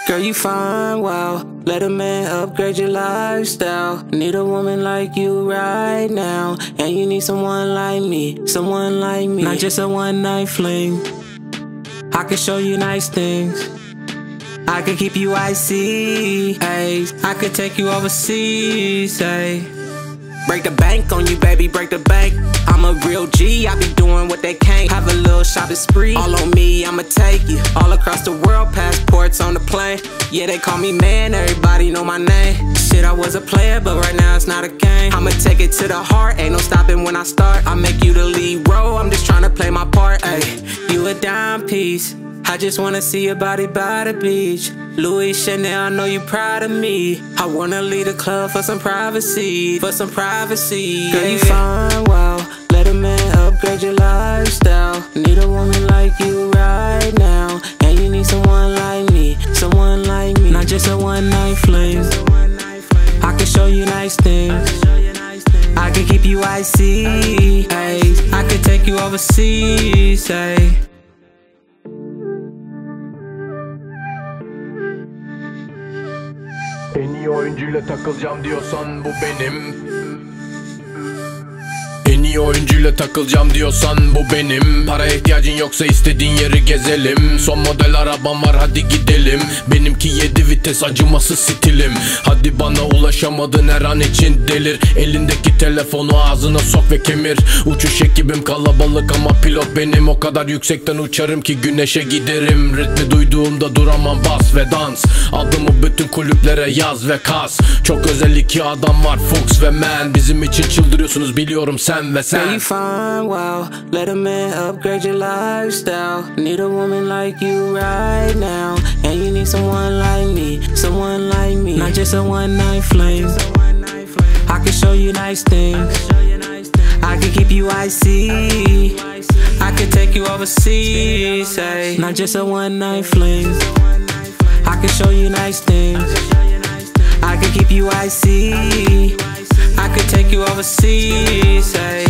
Girl, you fine, wow. Let a man upgrade your lifestyle. Need a woman like you right now. And you need someone like me, someone like me. Not just a one-night fling. I can show you nice things. I could keep you icy, ayy. I could take you overseas, ayy. Break the bank on you, baby, break the bank. I'm a real G, I be doing what they can't. Have a little shopping spree, all on me, I'ma take you all across the world, passports on the plane. Yeah, they call me man, everybody know my name. Shit, I was a player, but right now it's not a game. I'ma take it to the heart, ain't no stopping when I start. I make you the lead role, I'm just trying to play my part, ayy. You a dime piece, I just wanna see your body by the beach. Louis Chanel, I know you proud of me. I wanna leave the club for some privacy, for some privacy. Girl, you fine, wow. Let a man upgrade your lifestyle. Need a woman like you right now. And you need someone like me, someone like me. Not just a one-night fling. I can show you nice things. I can keep you icy, ayy. I can take you overseas, ayy. En iyi oyuncuyla takılacağım diyorsan bu benim. En iyi oyuncuyla takılacağım diyorsan bu benim. Paraya ihtiyacın yoksa istediğin yeri gezelim. Son model arabam var, hadi gidelim. Benimki 7 vites, acımasız stilim. Hadi bana ulaşamadın her an için delir. Elindeki telefonu ağzına sok ve kemir. Uçuş ekibim kalabalık ama pilot benim. O kadar yüksekten uçarım ki güneşe giderim. Ritmi duyduğumda duramam, bas ve dans. Adımı bütün kulüplere yaz ve kas. Çok özel iki adam var, Fox ve Man. Bizim için çıldırıyorsunuz biliyorum sen ve sen. Girl, you fine, wow. Let a man upgrade your lifestyle. Need a woman like you right now. And you need someone like me, someone like me. Not just a one-night fling. I can show you nice things. I can keep you icy. I can take you overseas, ayy. Not just a one-night fling. I can show you nice things. I can keep you icy. I could take you overseas, ayy.